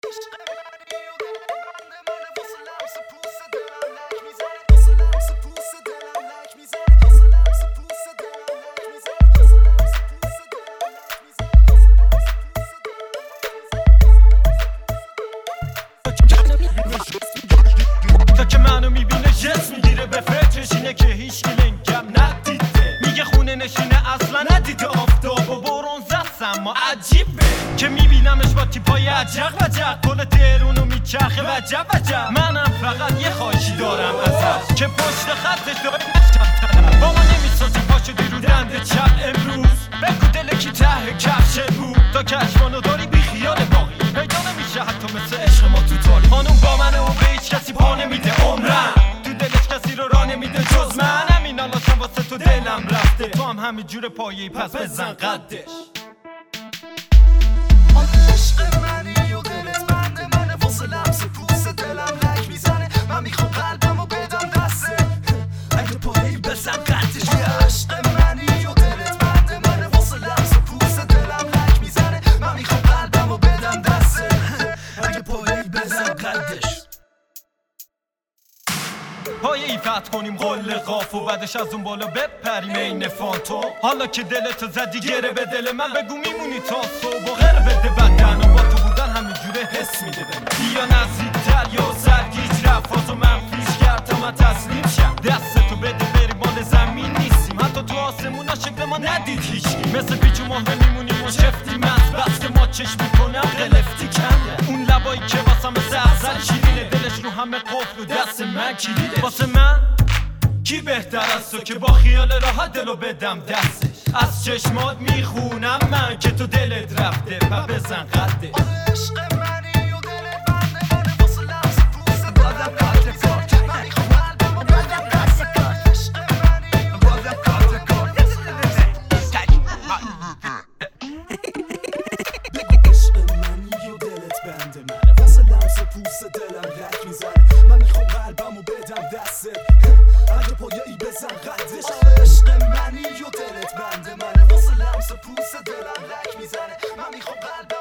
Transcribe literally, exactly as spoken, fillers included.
تا که منو میبینه جس میگیره به فکرش اینه که هیچ لنگم ندیده. میگه خونه نشینه اصلا ندیده آفتاب و برونز است اما عجیبه که میبینمش با تیپای عجق وجق کل تهرونو میچرخه وجب وجب. منم فقط یه خواهشی دارم ازش که پشت خطش داره نشم با ما نمیسازی پاشو دیرو دنده چپ امروز بگو دل کی ته کفش بود تا کشمانو داری بی خیال باقی پیدا نمیشه حتی مثل عشق ما تو تاری. خانوم با منه و به هیچ کسی پا نمیده عمرم تو دلش کسی رو راه نمیده جز من. همین الاشم واسه تو دلم رفته تو هم همین جور پایه‌ای پس بزن قدش. عشق منی و دلت بنده منه واسه لمس پوست دلم لک میزنه من میخوام قلبمو بدم دسته اگه پایه‌ای بزن قدش. عشق منی و دلت بنده منه واسه لمس پوست دلم لک میزنه من میخوام قلبمو بدم دسته اگه پایه‌ای بزن قدش. پایه ای فتح کنیم قل قاف و بعدش از اون بالا بپریم این فانتوم. حالا که دلتو زدی گره به دل من بگو میمونی تا صبح و غیر بده بدن و با تو بودن همین جوره حس میده بهم. بیا نزدیکتر یا سرگیج رفت و من پیش کرد تا من تسلیم شم دستتو بده بری مال زمین نیستیم حتی تو آسمونا شکل ما ندید هیچکی مثل پیچ و مهره میمونیم و شفتی مست بس که ما چشم میکنم قلفتی کنده اون لبایی که واسم مثل ازل شیرینه دلش رو همه قفل و دست من کلیده. واسه من کی بهتر از تو که با خیال راحت دلو بدم دستش از چشمات میخونم من که تو دلت رفته و بزن قدش. عشق منی و دلت بنده منه واسه لمس پوست دلم کارت کارت من میخوام قلبمو بدم دست کارت. عشق منی و بازم کارت کارت عشق منی و دلت بنده منه واسه لمس پوست دلم لک میزنه من میخوام قلبمو بدم دست اگه پایه‌ای بزن قدش. عشق منی و دلت بنده منه واسه لمس پوست دلم لک میزنه من میخوام قلبم